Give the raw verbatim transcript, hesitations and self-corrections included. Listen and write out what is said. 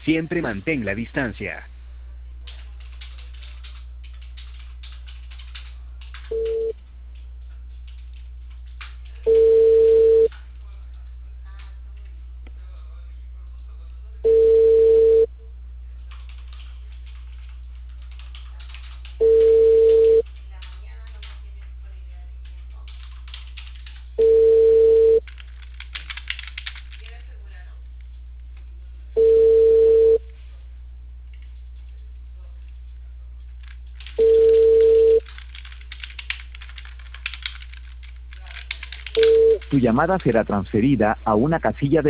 Siempre mantén la distancia. Tu llamada será transferida a una casilla de